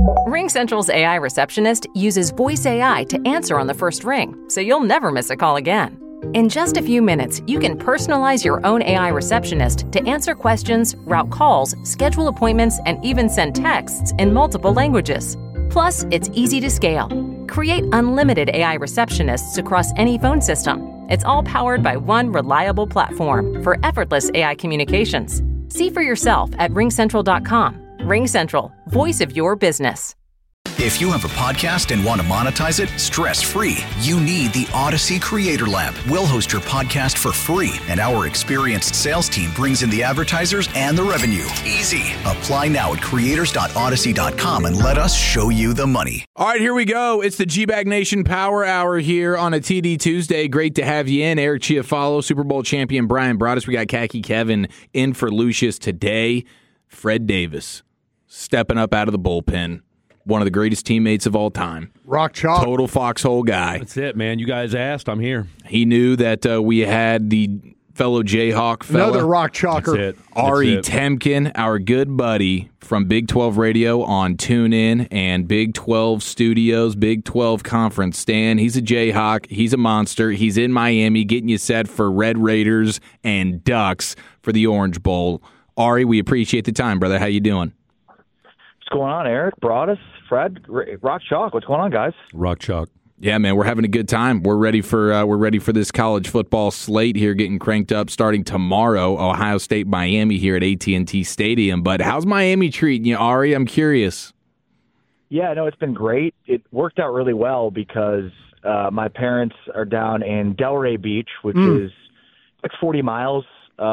RingCentral's AI receptionist uses voice AI to answer on the first ring, so you'll never miss a call again. In just a few minutes, you can personalize your own AI receptionist to answer questions, route calls, schedule appointments, and even send texts in multiple languages. Plus, it's easy to scale. Create unlimited AI receptionists across any phone system. It's all powered by one reliable platform for effortless AI communications. See for yourself at ringcentral.com. RingCentral, voice of your business. If you have a podcast and want to monetize it stress-free, you need the Odyssey Creator Lab. We'll host your podcast for free, and our experienced sales team brings in the advertisers and the revenue. Easy. Apply now at creators.odyssey.com and let us show you the money. All right, here we go. It's the G-Bag Nation Power Hour here on a TD Tuesday. Great to have you in. Eric Chiafalo, Super Bowl champion Brian Broaddus. We got Khaki Kevin in for Lucius today. Fred Davis stepping up out of the bullpen. One of the greatest teammates of all time. Rock chalk. Total foxhole guy. That's it, man. You guys asked. I'm here. He knew that we had the fellow Jayhawk fella. Another rock chalker. That's it. Ari Temkin, our good buddy from Big 12 Radio on TuneIn and Big 12 Studios, Big 12 Conference. Stan, he's a Jayhawk. He's a monster. He's in Miami getting you set for Red Raiders and Ducks for the Orange Bowl. Ari, we appreciate the time, brother. How you doing? What's going on, Eric? Broaddus, Fred, Rock Chalk. What's going on, guys? Rock chalk. Yeah, man, we're having a good time. We're ready for this college football slate here, getting cranked up starting tomorrow. Ohio State, Miami here at AT&T Stadium. But how's Miami treating you, Ari? I'm curious. Yeah, no, it's been great. It worked out really well because my parents are down in Delray Beach, which is like 40 miles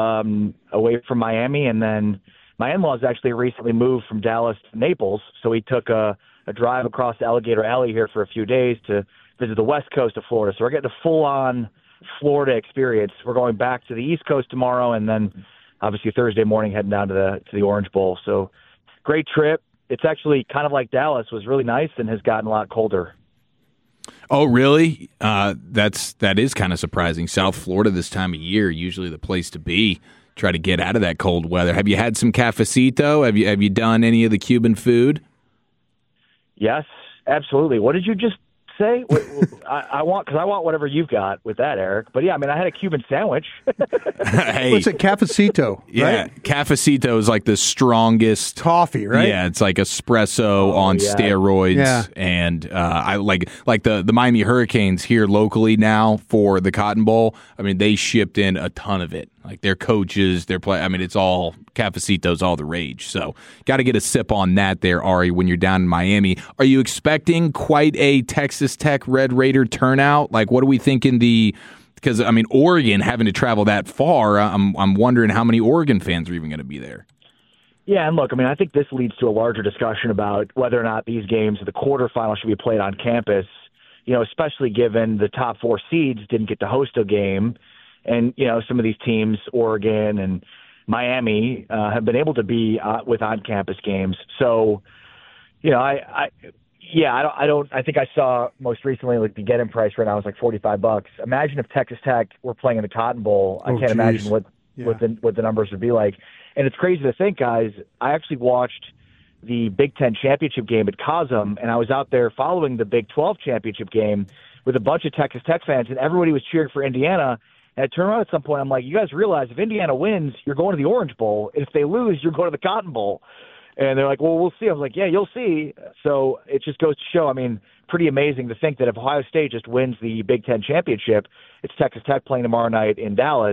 away from Miami, and then my in-laws actually recently moved from Dallas to Naples, so we took a drive across Alligator Alley here for a few days to visit the west coast of Florida. So we're getting a full-on Florida experience. We're going back to the East Coast tomorrow, and then obviously Thursday morning heading down to the Orange Bowl. So great trip. It's actually kind of like Dallas. Was really nice and has gotten a lot colder. Oh, really? That is kind of surprising. South Florida this time of year, usually the place to be. Try to get out of that cold weather. Have you had some cafecito? Have you done any of the Cuban food? Yes, absolutely. What did you just say? I want whatever you've got with that, Eric. But yeah, I mean, I had a Cuban sandwich. Hey, What's a cafecito? yeah, Right? Cafecito is like the strongest Coffee, right? Yeah, it's like espresso on steroids. Yeah. And I like the Miami Hurricanes here locally now for the Cotton Bowl. I mean, they shipped in a ton of it. Like their coaches, their play. I mean, it's all cafecitos, all the rage. So, got to get a sip on that there, Ari, when you're down in Miami. Are you expecting quite a Texas Tech Red Raider turnout? Like, what are we thinking? Because I mean, Oregon having to travel that far. I'm wondering how many Oregon fans are even going to be there. Yeah, and look, I mean, I think this leads to a larger discussion about whether or not these games, the quarterfinal, should be played on campus. You know, especially given the top four seeds didn't get to host a game. And, you know, some of these teams, Oregon and Miami, have been able to be with on-campus games. So, you know, I think I saw most recently, like, the get-in price right now is like $45. Imagine if Texas Tech were playing in the Cotton Bowl. I can't imagine what the numbers would be like. And it's crazy to think, guys, I actually watched the Big Ten championship game at COSM, and I was out there following the Big 12 championship game with a bunch of Texas Tech fans, and everybody was cheering for Indiana. And I turned around at some point, I'm like, you guys realize if Indiana wins, you're going to the Orange Bowl. If they lose, you're going to the Cotton Bowl. And they're like, well, we'll see. I was like, yeah, you'll see. So it just goes to show, I mean, pretty amazing to think that if Ohio State just wins the Big Ten championship, it's Texas Tech playing tomorrow night in Dallas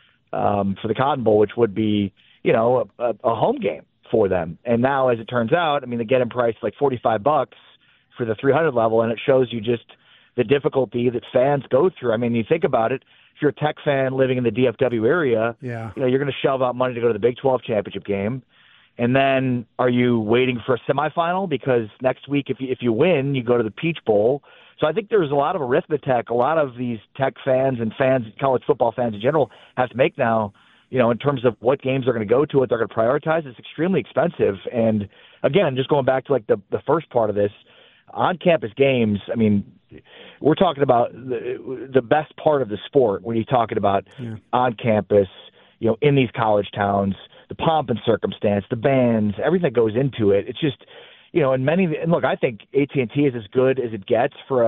for the Cotton Bowl, which would be, you know, a home game for them. And now, as it turns out, I mean, they get in price like $45 for the 300 level, and it shows you just the difficulty that fans go through. I mean, you think about it, if you're a Tech fan living in the DFW area, you know, you're going to shell out money to go to the Big 12 championship game. And then are you waiting for a semifinal? Because next week, if you win, you go to the Peach Bowl. So I think there's a lot of arithmetic, a lot of these Tech fans and fans, college football fans in general, have to make now, you know, in terms of what games they're going to go to, what they're going to prioritize. It's extremely expensive. And again, just going back to like the first part of this, on-campus games, I mean, we're talking about the best part of the sport when you're talking about on campus, you know, in these college towns, the pomp and circumstance, the bands, everything that goes into it. It's just, and look, I think AT&T is as good as it gets for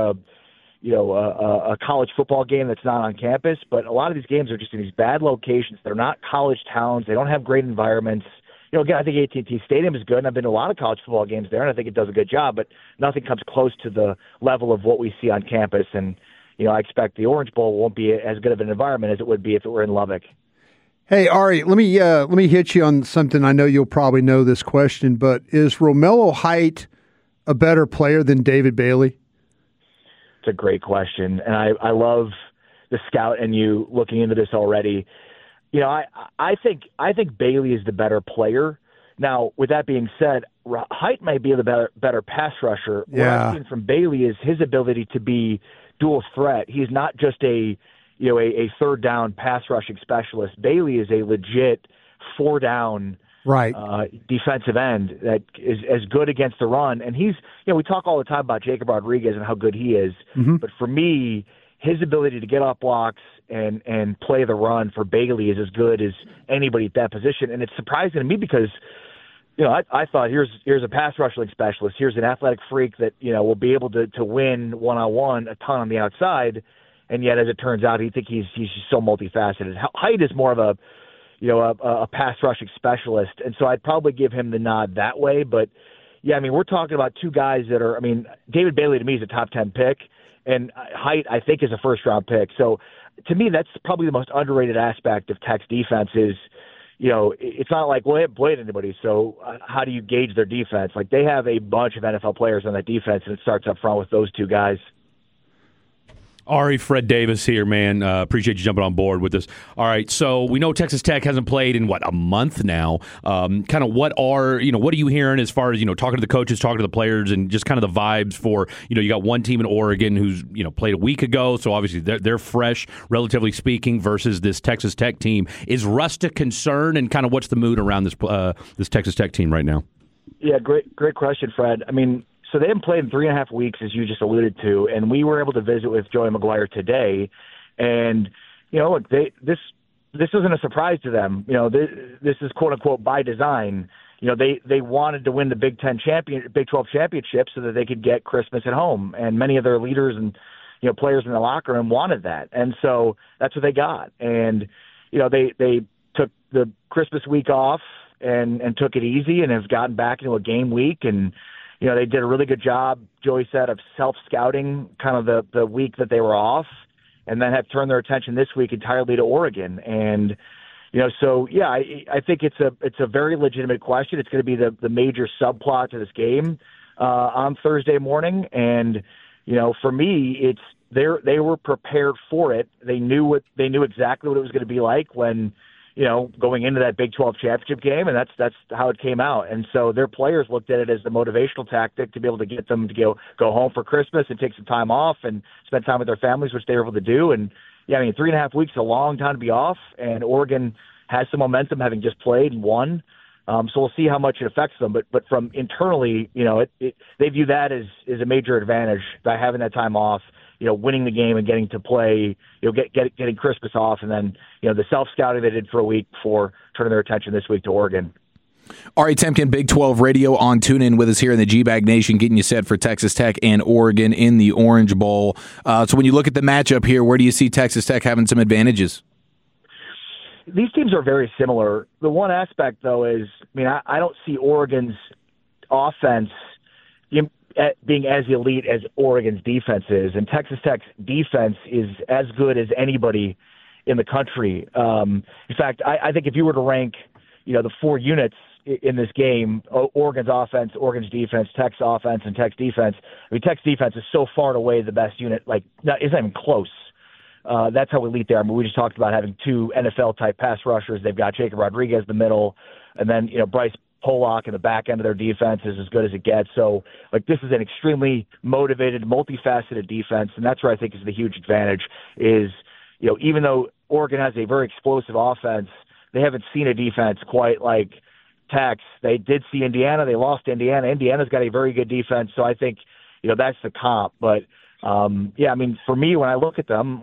a college football game that's not on campus, but a lot of these games are just in these bad locations. They're not college towns. They don't have great environments. Again, I think AT&T Stadium is good, and I've been to a lot of college football games there, and I think it does a good job, but nothing comes close to the level of what we see on campus, and I expect the Orange Bowl won't be as good of an environment as it would be if it were in Lubbock. Hey, Ari, let me hit you on something. I know you'll probably know this question, but is Romello Height a better player than David Bailey? It's a great question, and I love the scout and you looking into this already. I think Bailey is the better player. Now, with that being said, Height might be the better pass rusher. Yeah. What I've seen from Bailey is his ability to be dual threat. He's not just a third down pass rushing specialist. Bailey is a legit 4-down right defensive end that is as good against the run. And he's, we talk all the time about Jacob Rodriguez and how good he is. Mm-hmm. But for me, his ability to get off blocks and play the run for Bailey is as good as anybody at that position. And it's surprising to me because, I thought here's a pass rushing specialist. Here's an athletic freak that, will be able to win one-on-one a ton on the outside. And yet, as it turns out, he's just so multifaceted. Height is more of a pass rushing specialist, and so I'd probably give him the nod that way. But yeah, we're talking about two guys that are. David Bailey to me is a top 10 pick, and Height I think is a first round pick. So to me, that's probably the most underrated aspect of Tech's defense is. It's not like, well, they haven't played anybody, so how do you gauge their defense? Like, they have a bunch of NFL players on that defense, and it starts up front with those two guys. Ari, Fred Davis here, man. Appreciate you jumping on board with us. All right, so we know Texas Tech hasn't played in, a month now. Kind of what are you hearing as far as, talking to the coaches, talking to the players, and just kind of the vibes for, you got one team in Oregon who's, played a week ago, so obviously they're fresh, relatively speaking, versus this Texas Tech team. Is rust a concern, and kind of what's the mood around this Texas Tech team right now? Yeah, great question, Fred. So they haven't played in 3.5 weeks, as you just alluded to, and we were able to visit with Joey McGuire today. And look, this isn't a surprise to them. This is quote unquote by design. They wanted to win the Big 12 championship so that they could get Christmas at home, and many of their leaders and players in the locker room wanted that, and so that's what they got. And they took the Christmas week off and took it easy, and have gotten back into a game week and. They did a really good job, Joey said, of self-scouting kind of the week that they were off, and then have turned their attention this week entirely to Oregon. And, so, yeah, I think it's a very legitimate question. It's going to be the major subplot to this game on Thursday morning. And, for me, they were prepared for it. They knew exactly what it was going to be like when – going into that Big 12 championship game, and that's how it came out. And so their players looked at it as the motivational tactic to be able to get them to go home for Christmas and take some time off and spend time with their families, which they were able to do. And, yeah, 3.5 weeks is a long time to be off, and Oregon has some momentum having just played and won. So we'll see how much it affects them. But from internally, they view that as a major advantage by having that time off, winning the game and getting to play, getting Christmas off, and then, the self-scouting they did for a week before turning their attention this week to Oregon. Ari Temkin, Big 12 Radio on TuneIn with us here in the G-Bag Nation, getting you set for Texas Tech and Oregon in the Orange Bowl. So when you look at the matchup here, where do you see Texas Tech having some advantages? These teams are very similar. The one aspect, though, is, I don't see Oregon's offense being as elite as Oregon's defense is, and Texas Tech's defense is as good as anybody in the country. In fact, I think if you were to rank, the 4 units in this game, Oregon's offense, Oregon's defense, Tech's offense, and Tech's defense, Tech's defense is so far and away the best unit, it's not even close. That's how elite they are. We just talked about having 2 NFL-type pass rushers. They've got Jacob Rodriguez in the middle, and then, Bryce Pollock in the back end of their defense is as good as it gets. So, this is an extremely motivated, multifaceted defense, and that's where I think is the huge advantage is, even though Oregon has a very explosive offense, they haven't seen a defense quite like Tech's. They did see Indiana. They lost Indiana. Indiana's got a very good defense, so I think, that's the comp. But, for me, when I look at them,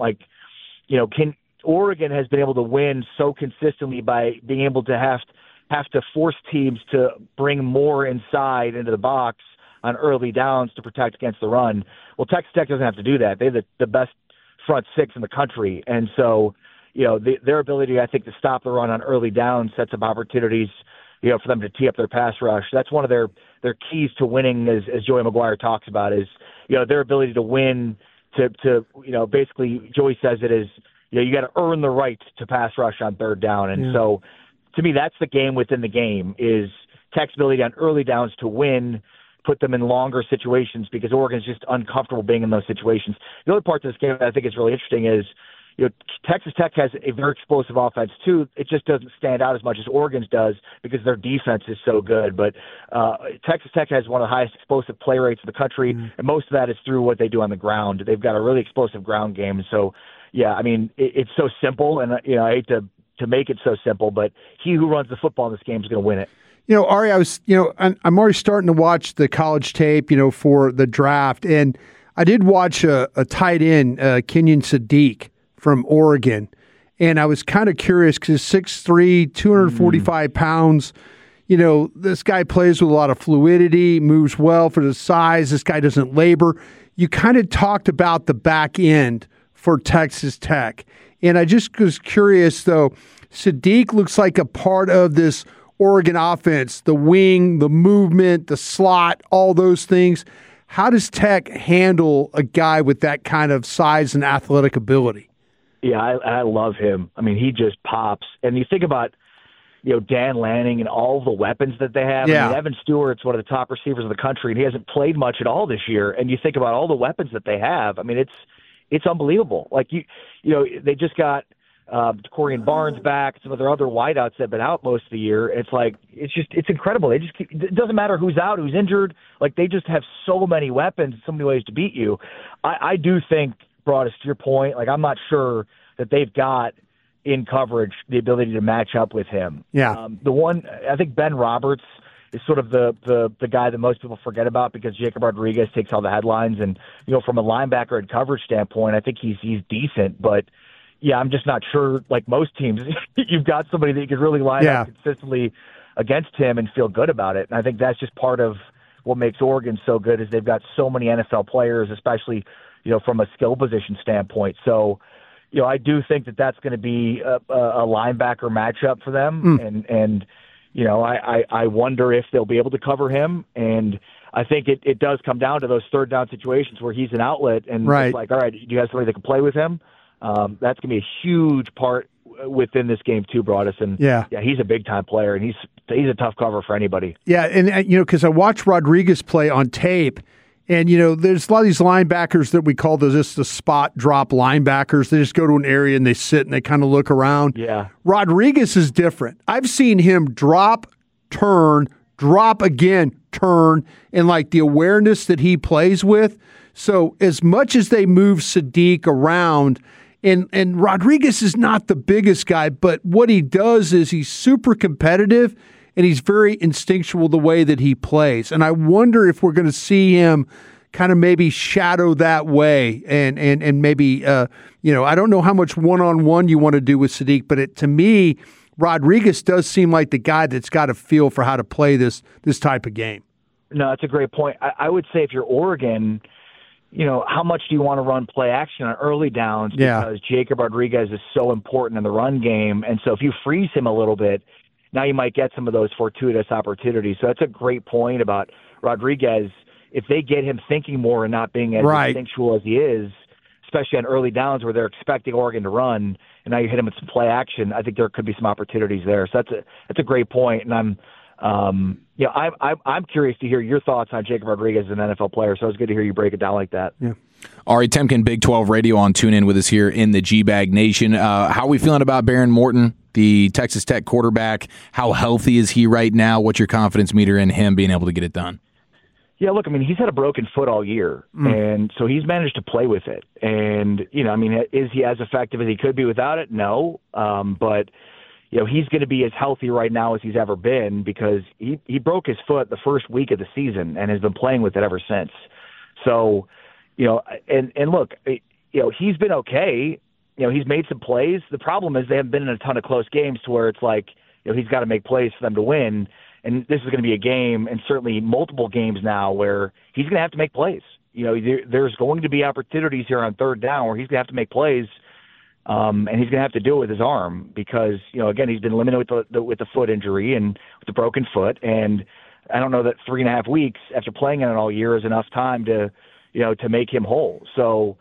Oregon has been able to win so consistently by being able to have to force teams to bring more inside into the box on early downs to protect against the run. Well, Texas Tech doesn't have to do that. They have the best front six in the country. And so, their ability, I think, to stop the run on early downs sets up opportunities, for them to tee up their pass rush. That's one of their keys to winning, as Joey McGuire talks about, is, their ability to win to basically, Joey says it is, you got to earn the right to pass rush on third down. And so, to me, that's the game within the game, is Tech's ability on early downs to win, put them in longer situations, because Oregon's just uncomfortable being in those situations. The other part of this game that I think is really interesting is, Texas Tech has a very explosive offense too. It just doesn't stand out as much as Oregon's does because their defense is so good. But Texas Tech has one of the highest explosive play rates in the country, and most of that is through what they do on the ground. They've got a really explosive ground game. So, it's so simple, and I hate to make it so simple, but he who runs the football in this game is going to win it. Ari, I'm already starting to watch the college tape, for the draft, and I did watch a tight end, Kenyon Sadiq from Oregon, and I was kind of curious because 6'3", 245 pounds. This guy plays with a lot of fluidity, moves well for the size. This guy doesn't labor. You kind of talked about the back end for Texas Tech, and I just was curious, though. Sadiq looks like a part of this Oregon offense, the wing, the movement, the slot, all those things. How does Tech handle a guy with that kind of size and athletic ability? Yeah, I love him. I mean, he just pops. And you think about, Dan Lanning and all the weapons that they have. Yeah. I mean, Evan Stewart's one of the top receivers of the country, and he hasn't played much at all this year. And you think about all the weapons that they have. I mean, it's unbelievable. Like, they just got Corian Barnes back, some of their other wideouts that have been out most of the year. It's incredible. It doesn't matter who's out, who's injured. Like, they just have so many weapons, so many ways to beat you. I do think, Broadus, to your point, like, I'm not sure that they've got in coverage the ability to match up with him. Yeah. I think Ben Roberts is sort of the guy that most people forget about because Jacob Rodriguez takes all the headlines. And, from a linebacker and coverage standpoint, I think he's decent. But, yeah, I'm just not sure, like most teams, you've got somebody that you could really line up consistently against him and feel good about it. And I think that's just part of what makes Oregon so good is they've got so many NFL players, especially – from a skill position standpoint. So, I do think that that's going to be a linebacker matchup for them. And I wonder if they'll be able to cover him. And I think it does come down to those third down situations where he's an outlet and it's like, all right, do you have somebody that can play with him? That's going to be a huge part within this game too, Broadus. And he's a big time player and he's a tough cover for anybody. Yeah. And, because I watched Rodriguez play on tape. And, there's a lot of these linebackers that we call just the spot drop linebackers. They just go to an area and they sit and they kind of look around. Yeah. Rodriguez is different. I've seen him drop, turn, drop again, turn, and like the awareness that he plays with. So as much as they move Sadiq around, and Rodriguez is not the biggest guy, but what he does is he's super competitive. And he's very instinctual the way that he plays. And I wonder if we're going to see him kind of maybe shadow that way. And maybe, I don't know how much one-on-one you want to do with Sadiq, but to me, Rodriguez does seem like the guy that's got a feel for how to play this type of game. No, that's a great point. I would say if you're Oregon, how much do you want to run play action on early downs? Because Jacob Rodriguez is so important in the run game. And so if you freeze him a little bit, now you might get some of those fortuitous opportunities. So that's a great point about Rodriguez. If they get him thinking more and not being as instinctual as he is, especially on early downs where they're expecting Oregon to run, and now you hit him with some play action, I think there could be some opportunities there. So that's a great point. And I'm curious to hear your thoughts on Jacob Rodriguez as an NFL player. So it's good to hear you break it down like that. Yeah. Ari Temkin, Big 12 Radio on TuneIn with us here in the G-Bag Nation. How are we feeling about Behren Morton, the Texas Tech quarterback? How healthy is he right now? What's your confidence meter in him being able to get it done? Yeah, look, I mean, he's had a broken foot all year, and so he's managed to play with it. And, is he as effective as he could be without it? No. But, he's going to be as healthy right now as he's ever been because he broke his foot the first week of the season and has been playing with it ever since. So, and look, he's been okay. He's made some plays. The problem is they haven't been in a ton of close games to where it's like, he's got to make plays for them to win. and this is going to be a game, and certainly multiple games now, where he's going to have to make plays. There's going to be opportunities here on third down where he's going to have to make plays, and he's going to have to do it with his arm because, again, he's been limited with the foot injury and with the broken foot, and I don't know that 3.5 weeks after playing in it all year is enough time to make him whole. So,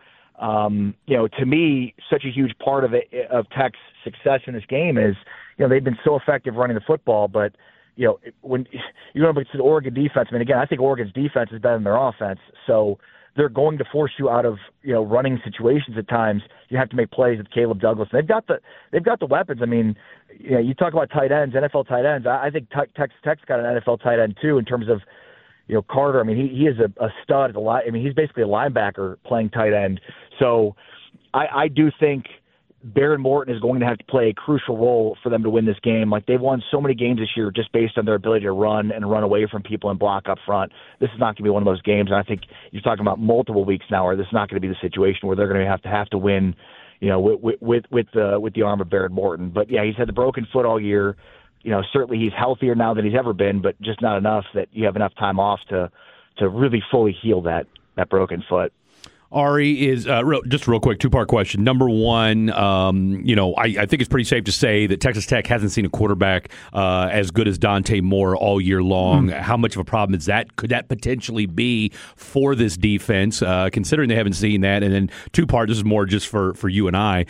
to me, such a huge part of Tech's success in this game is, they've been so effective running the football, but when you go up to the Oregon defense, again, I think Oregon's defense is better than their offense. So they're going to force you out of, running situations at times. You have to make plays with Caleb Douglas. They've got the weapons. You talk about tight ends, NFL tight ends. I think Tech's got an NFL tight end too in terms of, Carter. He is a stud. He's basically a linebacker playing tight end. So I do think Behren Morton is going to have to play a crucial role for them to win this game. Like, they've won so many games this year just based on their ability to run away from people and block up front. This is not going to be one of those games. And I think you're talking about multiple weeks now where this is not going to be the situation where they're going to have to win, with the arm of Behren Morton. But yeah, he's had the broken foot all year. Certainly he's healthier now than he's ever been, but just not enough that you have enough time off to really fully heal that broken foot. Ari, is just a real quick two-part question. Number one, I think it's pretty safe to say that Texas Tech hasn't seen a quarterback as good as Dante Moore all year long. How much of a problem is that? Could that potentially be for this defense, considering they haven't seen that? And then two-part, this is more just for you and I.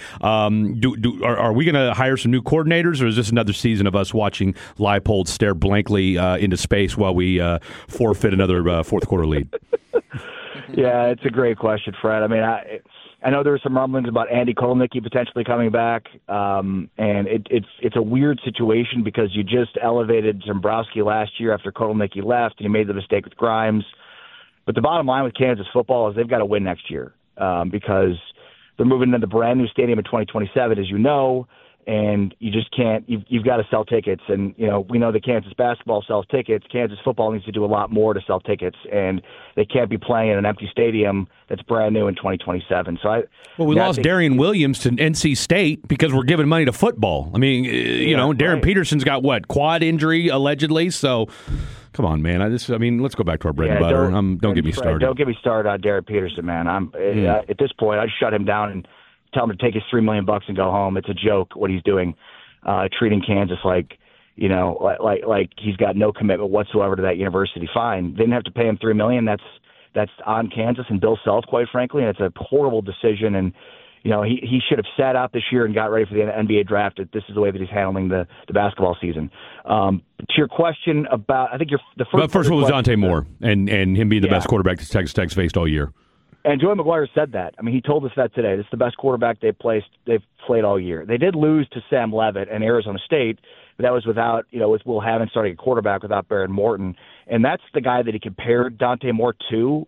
Are we going to hire some new coordinators, or is this another season of us watching Leipold stare blankly into space while we forfeit another fourth-quarter lead? Yeah, it's a great question, Fred. I know there were some rumblings about Andy Kotelnicki potentially coming back, and it's a weird situation because you just elevated Dombrowski last year after Kotelnicki left, and you made the mistake with Grimes. But the bottom line with Kansas football is they've got to win next year because they're moving into the brand new stadium in 2027, as you know. And you just can't. You've got to sell tickets, and we know that Kansas basketball sells tickets. Kansas football needs to do a lot more to sell tickets, and they can't be playing in an empty stadium that's brand new in 2027. So we lost Darian Williams to NC State because we're giving money to football. Darren Peterson's got quad injury allegedly. So come on, man. Let's go back to our bread and butter. Don't get me started. Don't get me started on Darren Peterson, man. At this point, I'd shut him down and tell him to take his $3 million and go home. It's a joke what he's doing, treating Kansas like he's got no commitment whatsoever to that university. Fine, they didn't have to pay him $3 million. That's on Kansas and Bill Self, quite frankly, and it's a horrible decision. And he should have sat out this year and got ready for the NBA draft. This is the way that he's handling the basketball season. To your question about, I think the first. But first one was Dante Moore and him being the best quarterback that Texas Tech's faced all year. And Joey McGuire said that. He told us that today. This is the best quarterback they've played all year. They did lose to Sam Leavitt and Arizona State, but that was without, with Will Hammond starting a quarterback without Behren Morton. And that's the guy that he compared Dante Moore to,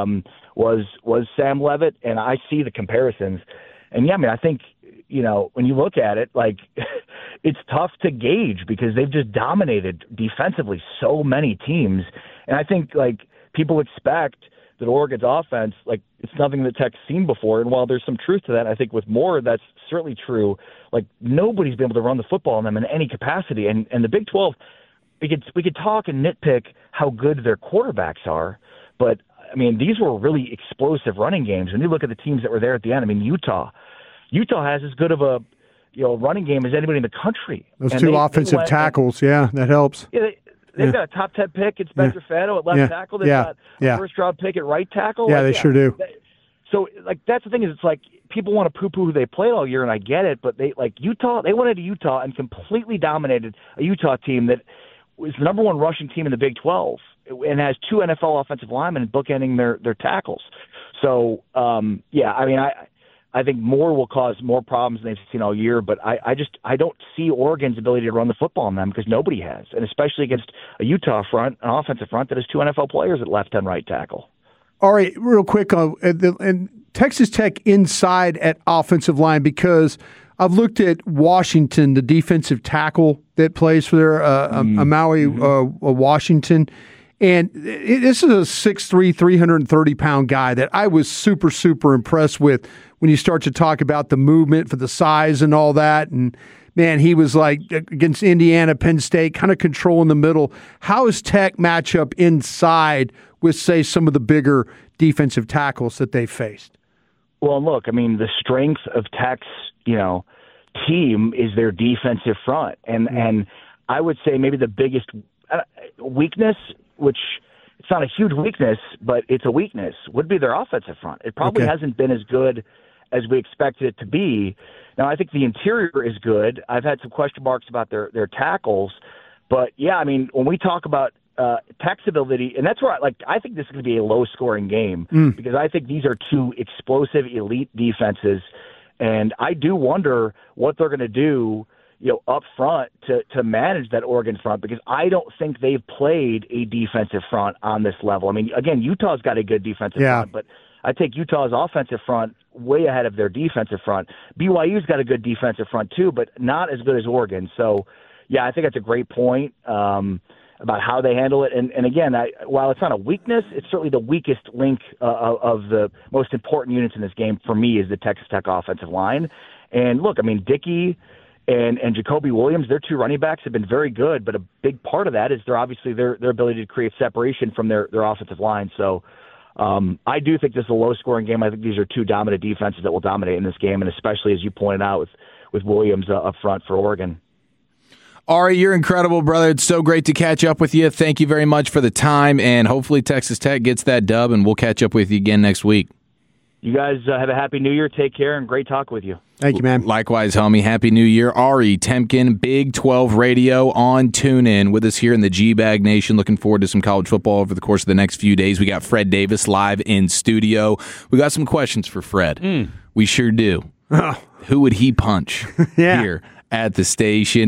was Sam Leavitt. And I see the comparisons. And I think, when you look at it, it's tough to gauge because they've just dominated defensively so many teams. And I think, people expect that Oregon's offense, it's nothing that Tech's seen before. And while there's some truth to that, I think with Moore, that's certainly true. Nobody's been able to run the football on them in any capacity. And the Big 12, we could talk and nitpick how good their quarterbacks are, but these were really explosive running games. When you look at the teams that were there at the end, Utah has as good of a running game as anybody in the country. Those two offensive tackles, that helps. Yeah, They've got a top 10 pick. It's Spencer Fano at left tackle. They've got a first-round pick at right tackle. Yeah, they sure do. So, that's the thing is it's people want to poo-poo who they played all year, and I get it, but Utah, they went into Utah and completely dominated a Utah team that was the number one rushing team in the Big 12 and has two NFL offensive linemen bookending their tackles. So, I think Moore will cause more problems than they've seen all year, but I don't see Oregon's ability to run the football on them because nobody has, and especially against a Utah front, an offensive front that has two NFL players at left and right tackle. All right, real quick, and Texas Tech inside at offensive line, because I've looked at Washington, the defensive tackle that plays for their Maui Washington. And this is a 6'3", 330-pound guy that I was super, super impressed with when you start to talk about the movement for the size and all that. And man, he was like against Indiana, Penn State, kind of controlling the middle. How is Tech match up inside with, say, some of the bigger defensive tackles that they faced? Well, look, I mean, the strength of Tech's, team is their defensive front. And I would say maybe the biggest weakness, which it's not a huge weakness, but it's a weakness, would be their offensive front. It probably hasn't been as good as we expected it to be. Now, I think the interior is good. I've had some question marks about their tackles. But, yeah, I mean, when we talk about Tech's ability, and that's where I think this is going to be a low-scoring game because I think these are two explosive elite defenses. And I do wonder what they're going to do, up front to manage that Oregon front, because I don't think they've played a defensive front on this level. I mean, again, Utah's got a good defensive front, but I take Utah's offensive front way ahead of their defensive front. BYU's got a good defensive front too, but not as good as Oregon. So, yeah, I think that's a great point about how they handle it. And again, while it's not a weakness, it's certainly the weakest link of the most important units in this game for me is the Texas Tech offensive line. And look, I mean, Dickey and Jacoby Williams, their two running backs have been very good, but a big part of that is their ability to create separation from their offensive line. So I do think this is a low-scoring game. I think these are two dominant defenses that will dominate in this game, and especially, as you pointed out, with Williams up front for Oregon. Ari, you're incredible, brother. It's so great to catch up with you. Thank you very much for the time, and hopefully Texas Tech gets that dub, and we'll catch up with you again next week. You guys have a happy New Year. Take care, and great talk with you. Thank you, man. Likewise, homie. Happy New Year. Ari Temkin, Big 12 Radio on TuneIn with us here in the G-Bag Nation. Looking forward to some college football over the course of the next few days. We got Fred Davis live in studio. We got some questions for Fred. We sure do. Who would he punch here at the station?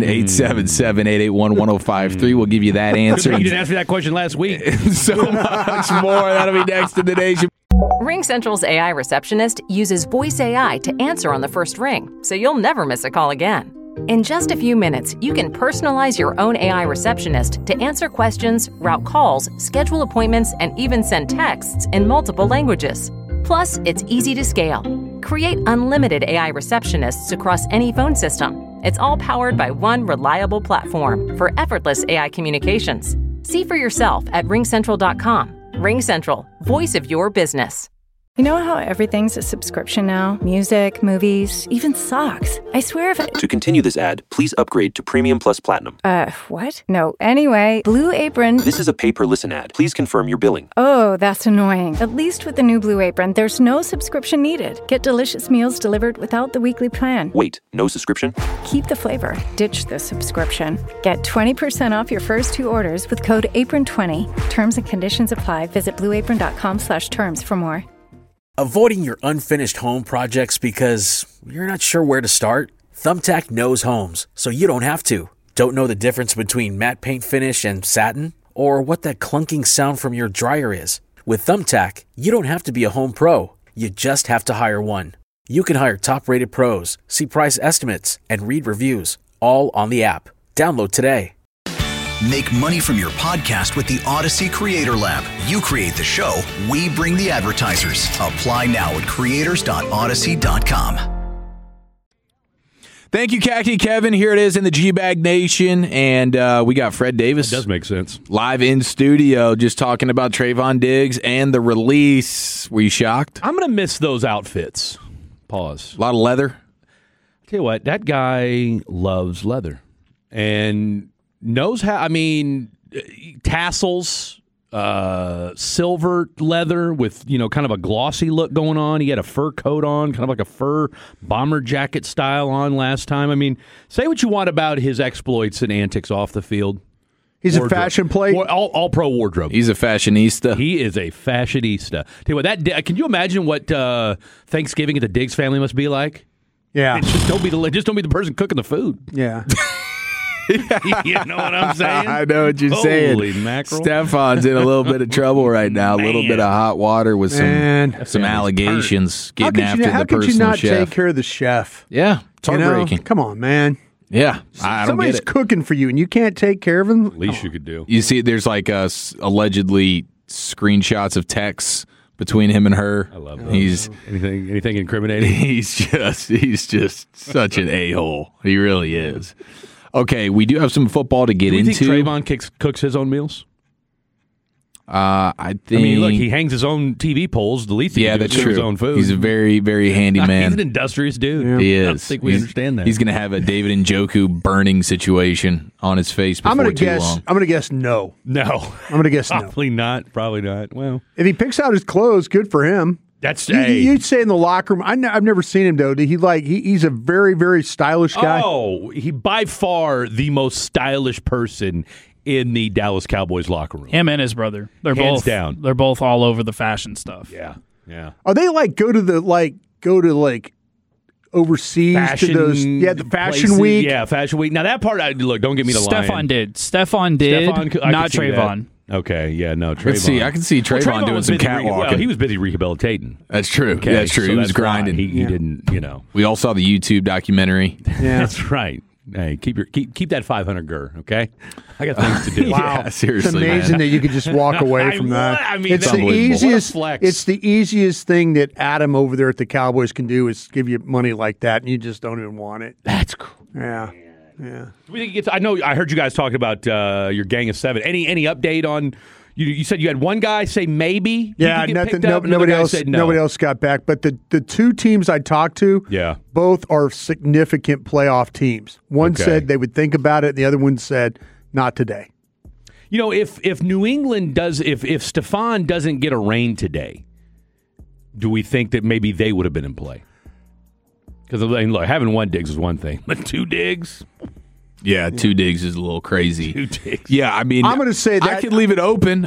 877-881-1053. We'll give you that answer. You didn't ask me that question last week. So much more. That'll be next in the Nation. RingCentral's AI receptionist uses voice AI to answer on the first ring, so you'll never miss a call again. In just a few minutes, you can personalize your own AI receptionist to answer questions, route calls, schedule appointments, and even send texts in multiple languages. Plus, it's easy to scale. Create unlimited AI receptionists across any phone system. It's all powered by one reliable platform for effortless AI communications. See for yourself at ringcentral.com. RingCentral, voice of your business. You know how everything's a subscription now? Music, movies, even socks. I swear if To continue this ad, please upgrade to Premium Plus Platinum. What? No, anyway, Blue Apron... This is a pay-per-listen ad. Please confirm your billing. Oh, that's annoying. At least with the new Blue Apron, there's no subscription needed. Get delicious meals delivered without the weekly plan. Wait, no subscription? Keep the flavor. Ditch the subscription. Get 20% off your first two orders with code APRON20. Terms and conditions apply. Visit blueapron.com/terms for more. Avoiding your unfinished home projects because you're not sure where to start? Thumbtack knows homes, so you don't have to. Don't know the difference between matte paint finish and satin? Or what that clunking sound from your dryer is? With Thumbtack, you don't have to be a home pro. You just have to hire one. You can hire top-rated pros, see price estimates, and read reviews, all on the app. Download today. Make money from your podcast with the Odyssey Creator Lab. You create the show, we bring the advertisers. Apply now at creators.odyssey.com. Thank you, Khaki Kevin. Here it is in the G-Bag Nation, and we got Fred Davis. It does make sense. Live in studio, just talking about Trayvon Diggs and the release. Were you shocked? I'm going to miss those outfits. Pause. A lot of leather. I'll tell you what, that guy loves leather and knows how. I mean, tassels, silver leather with, kind of a glossy look going on. He had a fur coat on, kind of like a fur bomber jacket style on last time. I mean, say what you want about his exploits and antics off the field. He's wardrobe. a fashion plate. All pro wardrobe. He's a fashionista. He is a fashionista. Tell you what, can you imagine what Thanksgiving at the Diggs family must be like? Yeah. Just don't be the person cooking the food. Yeah. You know what I'm saying? I know what you're saying. Holy mackerel. Stefan's in a little bit of trouble right now. A little bit of hot water with some allegations getting after the personal chef. How could you not take care of the chef? Yeah, it's heartbreaking. Come on, man. Yeah, I don't Somebody's get it. cooking for you, and you can't take care of him? Least you could do. You see, there's like allegedly screenshots of texts between him and her. I love that. He's anything incriminating. He's just such an a-hole. He really is. Okay, we do have some football to get Do you into. think Trayvon cooks his own meals? I think. I mean, look, he hangs his own TV poles. The least he can do that's is cook true. his own food. He's a very, very handy man. He's an industrious dude. He is. I don't think we understand that. He's going to have a David Njoku burning situation on his face before I'm going too to guess. long. I'm going to guess no. No. I'm going to guess no. Probably not. Probably not. Well, If he picks out his clothes, good for him. that's You'd say in the locker room. I've never seen him though. He's a very, very stylish guy. Oh, he by far the most stylish person in the Dallas Cowboys locker room. Him and his brother. They're Hands both down. They're both all over the fashion stuff. Yeah. Are they go to overseas Fashion to those? Yeah, the fashion places. week. Yeah, fashion week. Now that part, look, don't get me the line. Stefan did. Stefan did. I could not see that. Trayvon. Okay, yeah, no, Trayvon. I can see Trayvon doing was some busy catwalking. Well, he was busy rehabilitating. That's true. Okay, That's true. so He was that's why grinding. He didn't, We all saw the YouTube documentary. Yeah. That's right. Hey, keep that 500 gur, okay? I got things to do. Wow, Yeah, seriously, it's amazing man. that you could just walk away from that. I mean, it's that's the unbelievable. What a easiest. flex. It's the easiest thing that Adam over there at the Cowboys can do is give you money like that, and you just don't even want it. That's cool. Yeah. Do we think it gets, I know I heard you guys talking about your gang of 7. Any update on? You said you had one guy say maybe. Yeah, he could get nothing. picked up, another Nobody guy else. said no. Nobody else got back. But the two teams I talked to, Yeah. both are significant playoff teams. One Okay. said they would think about it. The other one said not today. You know, if New England does, if Stefan doesn't get a reign today, do we think that maybe they would have been in play? Because look, having one Diggs is one thing, but 2 Diggs. Yeah, 2 Diggs is a little crazy. 2 Diggs. Yeah, I mean, I'm going to say that I could leave it open.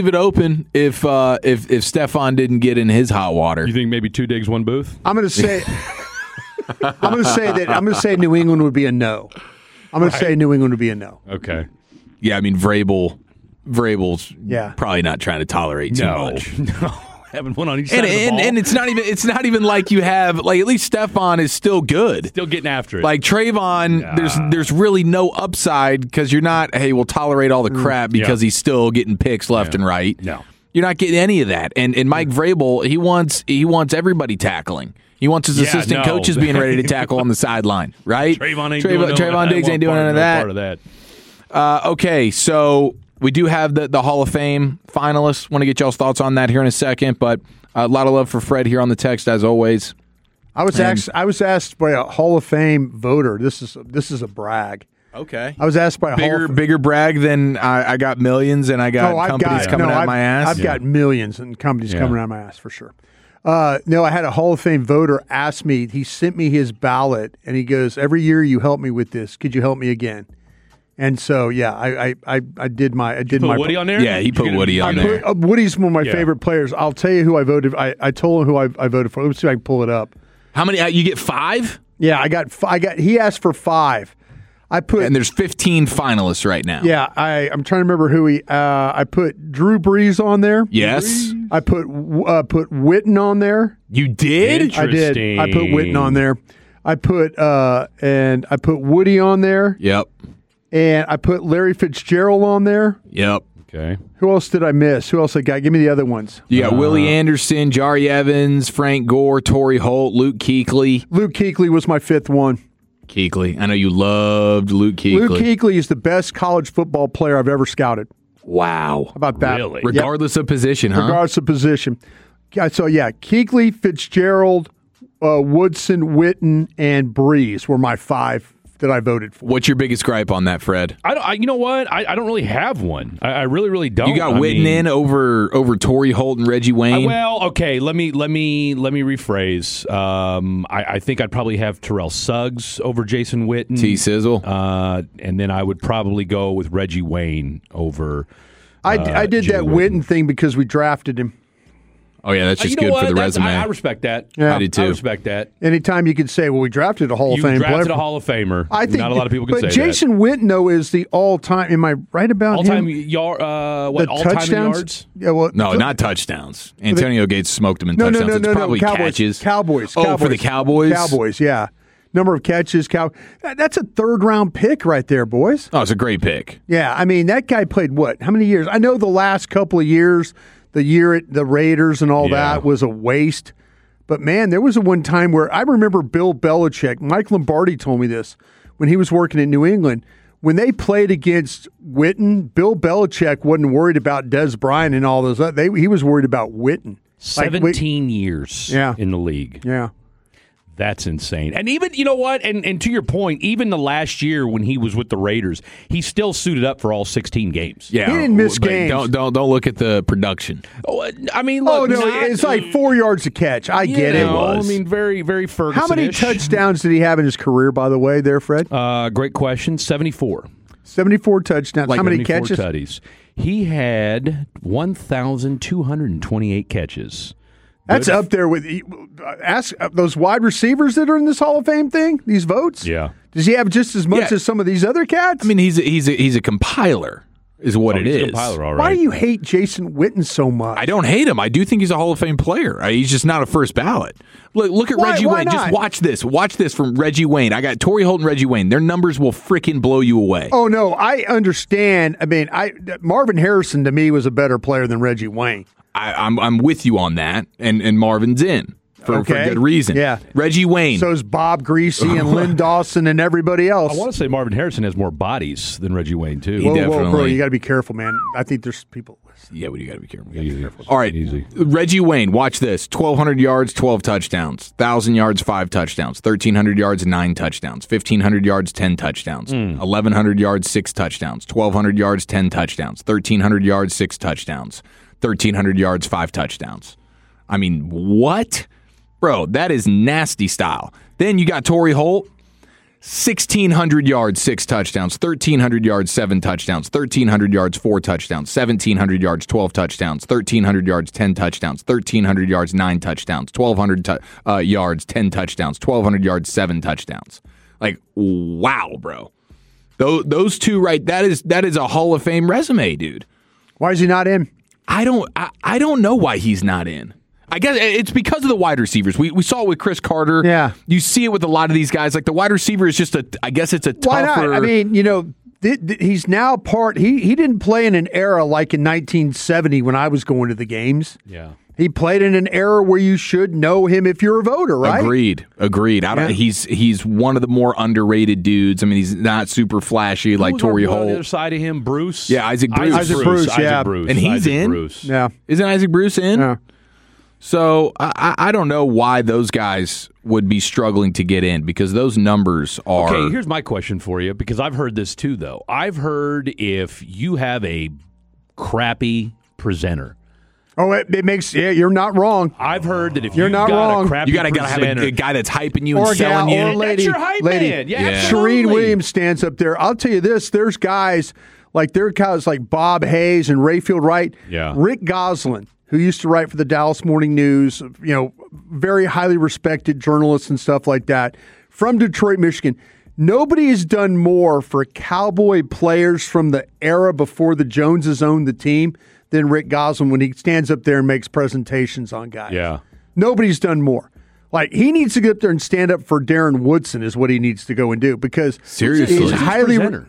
If Stefan didn't get in his hot water. You think maybe 2 Diggs, 1 Booth? I'm going to say. I'm going to say New England would be a no. I'm going to say New England would be a no. Okay. Yeah, I mean Vrabel's Yeah. probably not trying to tolerate too much. No. Having one on each side of the ball. And it's not even like you have at least Stefan is still good. Still getting after it. Like Trayvon, there's really no upside because you're not, hey, we'll tolerate all the crap because he's still getting picks left and right. No. You're not getting any of that. And Mike Vrabel, he wants everybody tackling. He wants his assistant coaches being ready to tackle on the sideline, right? Trayvon Diggs ain't doing none of that. Part of that. Okay, so we do have the Hall of Fame finalists. Want to get y'all's thoughts on that here in a second, but a lot of love for Fred here on the text as always. I was asked by a Hall of Fame voter. This is a brag. Okay, I was asked by a bigger brag than I got millions and I got companies coming out of my ass. I've got millions and companies coming out of my ass for sure. No, I had a Hall of Fame voter ask me. He sent me his ballot and he goes, "Every year you help me with this. Could you help me again?" And so, yeah, I did my Woody on there? Yeah, he put Woody on there. Woody's one of my favorite players. I'll tell you who I voted. I told him who I voted for. Let's see if I can pull it up. How many? You get 5? Yeah, I got. He asked for 5. I put, and there's 15 finalists right now. Yeah, I'm trying to remember who he. I put Drew Brees on there. Yes, I put Witten on there. You did? I did. I put Witten on there. I put Woody on there. Yep. And I put Larry Fitzgerald on there. Yep. Okay. Who else did I miss? Who else I got? Give me the other ones. You got Willie Anderson, Jari Evans, Frank Gore, Torrey Holt, Luke Kuechly. Luke Kuechly was my 5th one. Kuechly. I know you loved Luke Kuechly. Luke Kuechly is the best college football player I've ever scouted. Wow. How about that? Really? Regardless of position, huh? Regardless of position. So, yeah, Kuechly, Fitzgerald, Woodson, Witten, and Brees were my 5 that I voted for. What's your biggest gripe on that, Fred? You know what? I don't really have one. I really, really don't. You got Witten in over Torrey Holt and Reggie Wayne? Okay. Let me rephrase. I think I'd probably have Terrell Suggs over Jason Witten. T-Sizzle. And then I would probably go with Reggie Wayne over I did that Witten thing because we drafted him. Oh, yeah, that's just good for the resume. I respect that. Yeah. I did too. I respect that. Anytime you could say, well, we drafted a Hall of Fame player. You drafted a Hall of Famer. I think not a lot of people can say that. But Jason Witten, though, is the all-time. Am I right about all-time him? All-time touchdowns? yards? Yeah, well, No, not touchdowns. Antonio Gates smoked him in no, touchdowns. No, it's probably catches. Cowboys. Oh, for the Cowboys? Cowboys, yeah. Number of catches. That's a 3rd-round pick right there, boys. Oh, it's a great pick. Yeah, I mean, that guy played what? How many years? I know the last couple of years, the year at the Raiders and all that was a waste. But, man, there was one time where I remember Bill Belichick, Mike Lombardi told me this when he was working in New England. When they played against Witten, Bill Belichick wasn't worried about Des Bryant and all those. He was worried about Witten. 17 years in the league. Yeah. That's insane. And even, you know what? And to your point, even the last year when he was with the Raiders, he still suited up for all 16 games. Yeah, he didn't miss but games. Don't look at the production. Oh, I mean, look. It's like 4 yards a catch. I get it. I mean, very, very Ferguson-ish. How many touchdowns did he have in his career, by the way, there, Fred? Great question. 74. 74 touchdowns. How many catches? Tutties. He had 1,228 catches. That's up there with ask those wide receivers that are in this Hall of Fame thing. These votes. Yeah. Does he have just as much as some of these other cats? I mean, he's a compiler, is what it he's is. a compiler, all right. Why do you hate Jason Witten so much? I don't hate him. I do think he's a Hall of Fame player. He's just not a first ballot. Look at Reggie Wayne. Not? Just watch this. Watch this from Reggie Wayne. I got Torrey Holt and Reggie Wayne. Their numbers will freaking blow you away. Oh no, I understand. I mean, Marvin Harrison to me was a better player than Reggie Wayne. I'm with you on that, and Marvin's in for good reason. Yeah, Reggie Wayne. So is Bob Greasy and Lynn Dawson and everybody else. I want to say Marvin Harrison has more bodies than Reggie Wayne too. Whoa, bro, you got to be careful, man. I think there's people. Yeah, we got to be careful. Easy. All right, easy. Reggie Wayne, watch this: 1,200 yards, 12 touchdowns; 1,000 yards, 5 touchdowns; 1,300 yards, 9 touchdowns; 1,500 yards, 10 touchdowns; 1,100 yards, 6 touchdowns; 1,200 yards, 10 touchdowns; 1,300 yards, 6 touchdowns; 1,300 yards, 5 touchdowns. I mean, what? Bro, that is nasty style. Then you got Torrey Holt, 1,600 yards, 6 touchdowns; 1,300 yards, 7 touchdowns; 1,300 yards, 4 touchdowns; 1,700 yards, 12 touchdowns; 1,300 yards, 10 touchdowns; 1,300 yards, 9 touchdowns; 1,200 yards, 10 touchdowns; 1,200 yards, 7 touchdowns. Like, wow, bro. Those two, right? That is a Hall of Fame resume, dude. Why is he not in? I don't know why he's not in. I guess it's because of the wide receivers. We saw it with Chris Carter. Yeah. You see it with a lot of these guys. Like the wide receiver is just I guess it's a tougher. Why not? I mean, he's now part. He didn't play in an era like in 1970 when I was going to the games. Yeah. He played in an era where you should know him if you're a voter, right? Agreed. He's one of the more underrated dudes. I mean, he's not super flashy like Torrey Holt. On the other side of him, Bruce. Yeah, Isaac Bruce. Isaac Bruce, yeah. And he's in. Bruce. Yeah. Isn't Isaac Bruce in? Yeah. So I don't know why those guys would be struggling to get in because those numbers are. Okay, here's my question for you because I've heard this too, though. I've heard if you have a crappy presenter. Oh, it makes you're not wrong. I've heard that if you're not got wrong, a crappy you got to have presenter, a guy that's hyping you or and selling you. or lady, that's your hype man. Yeah, Yeah. absolutely. Shereen Williams stands up there. I'll tell you this: there's guys like Bob Hayes and Rayfield Wright. Yeah. Rick Goslin, who used to write for the Dallas Morning News, very highly respected journalist and stuff like that, from Detroit, Michigan. Nobody has done more for Cowboy players from the era before the Joneses owned the team than Rick Goslin when he stands up there and makes presentations on guys. Yeah. Nobody's done more. Like, he needs to get up there and stand up for Darren Woodson is what he needs to go and do because Seriously. he's Who's highly. presenter?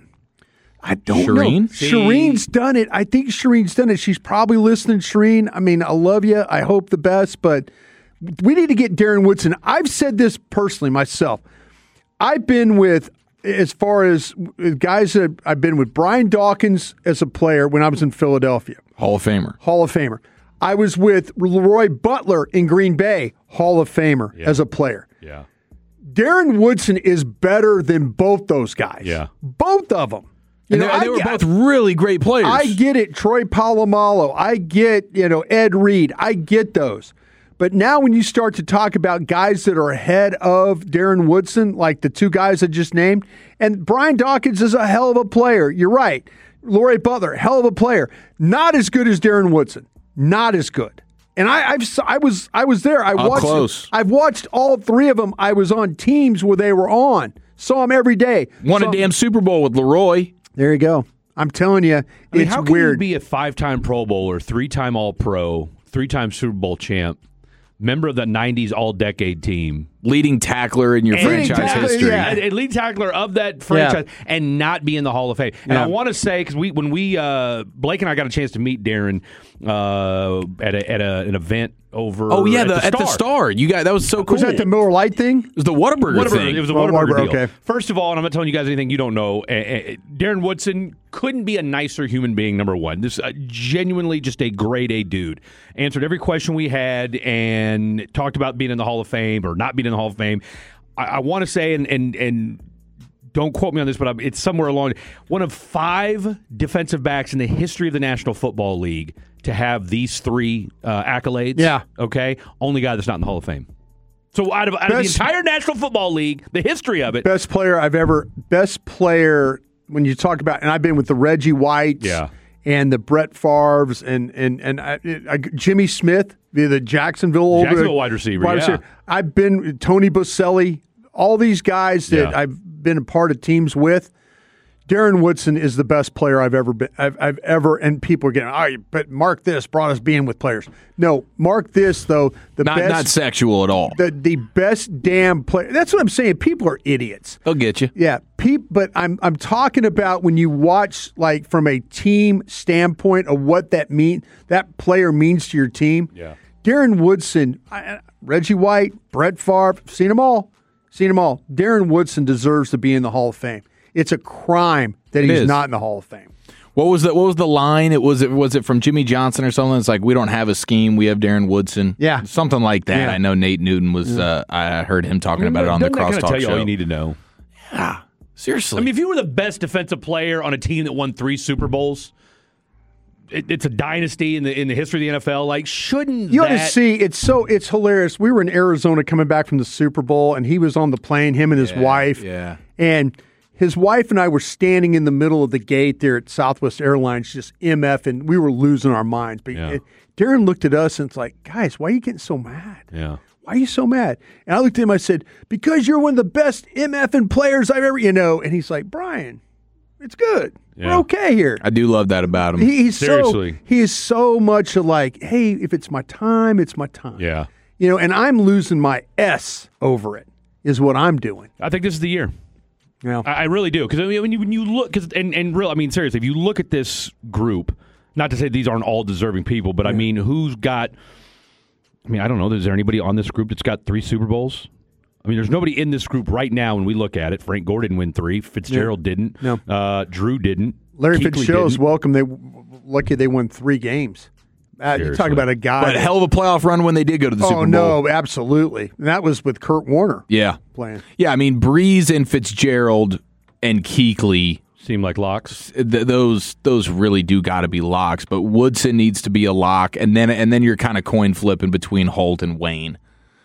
I don't Shereen? know. Shereen's done it. I think Shereen's done it. She's probably listening, Shereen. I mean, I love you. I hope the best, but we need to get Darren Woodson. I've said this personally myself. I've been with, as far as guys that I've been with, Brian Dawkins as a player when I was in Philadelphia. Hall of Famer. Hall of Famer. I was with Leroy Butler in Green Bay, Hall of Famer as a player. Yeah. Darren Woodson is better than both those guys. Yeah. Both of them. They were both really great players. I get it, Troy Polamalu. I get, Ed Reed. I get those. But now when you start to talk about guys that are ahead of Darren Woodson, like the two guys I just named, and Brian Dawkins is a hell of a player. You're right. Leroy Butler, hell of a player. Not as good as Darren Woodson. Not as good. And I was there. I watched close. I've watched all three of them. I was on teams where they were on. Saw them every day. Won a damn Super Bowl with Leroy. There you go. I'm telling you, it's how can weird. you be a 5-time Pro Bowler, 3-time All-Pro, 3-time Super Bowl champ, member of the 90s All-Decade team, leading tackler in your franchise history. Yeah, a lead tackler of that franchise and not be in the Hall of Fame. And I want to say, because when Blake and I got a chance to meet Darren at an event over at the Star. You guys, that was so cool. Was that the Miller Lite thing? It was the Whataburger thing. It was the Whataburger deal. Okay. First of all, and I'm not telling you guys anything you don't know, Darren Woodson couldn't be a nicer human being, number one. This genuinely just a grade A dude. Answered every question we had and talked about being in the Hall of Fame or not being in the Hall of Fame. I want to say, and don't quote me on this, but it's somewhere along, one of 5 defensive backs in the history of the National Football League to have these 3 accolades. Yeah. Okay? Only guy that's not in the Hall of Fame. So out of the entire National Football League, the history of it. Best player when you talk about, and I've been with the Reggie Whites and the Brett Favres and Jimmy Smith, the Jacksonville wide receiver. I've been with Tony Boselli, all these guys that I've been a part of teams with. Darren Woodson is the best player I've ever, and people are getting, but Mark this brought us being with players. No, Mark this, though, not sexual at all. The best damn player. That's what I'm saying. People are idiots. They'll get you. Yeah, but I'm talking about when you watch, like, from a team standpoint of what that player means to your team. Yeah. Darren Woodson, Reggie White, Brett Favre, seen them all. Darren Woodson deserves to be in the Hall of Fame. It's a crime that he's not in the Hall of Fame. What was the line? Was it from Jimmy Johnson or something? It's like, we don't have a scheme, we have Darren Woodson. Yeah, something like that. Yeah. I know Nate Newton was. I heard him talking about it on the Crosstalk tell you show. All you need to know. Yeah, seriously. I mean, if you were the best defensive player on a team that won 3 Super Bowls, it's a dynasty in the history of the NFL. Like, shouldn't you ought to see? It's hilarious. We were in Arizona coming back from the Super Bowl, and he was on the plane. Him and his wife. Yeah, and his wife and I were standing in the middle of the gate there at Southwest Airlines, just MF, and we were losing our minds. But Darren looked at us and it's like, guys, why are you getting so mad? Yeah. Why are you so mad? And I looked at him, I said, because you're one of the best MFing players I've ever, And he's like, Brian, it's good. Yeah. We're okay here. I do love that about him. Seriously. He is so much like, hey, if it's my time, it's my time. Yeah. And I'm losing my S over it, is what I'm doing. I think this is the year. Yeah. I really do. Because when you look, seriously, if you look at this group, not to say these aren't all deserving people, but I mean, who's got, I don't know, is there anybody on this group that's got 3 Super Bowls? I mean, there's nobody in this group right now when we look at it. Frank Gore didn't win 3. Fitzgerald didn't. No. Drew didn't. Larry Kuechly Fitzgerald's didn't. welcome. Lucky they won 3 games. You talk about a guy. But hell of a playoff run when they did go to the Super Bowl. Oh, no, absolutely. And that was with Kurt Warner. Yeah. Playing. Yeah, I mean, Breeze and Fitzgerald and Kuechly seem like locks. Those really do got to be locks. But Woodson needs to be a lock, and then you're kind of coin flipping between Holt and Wayne.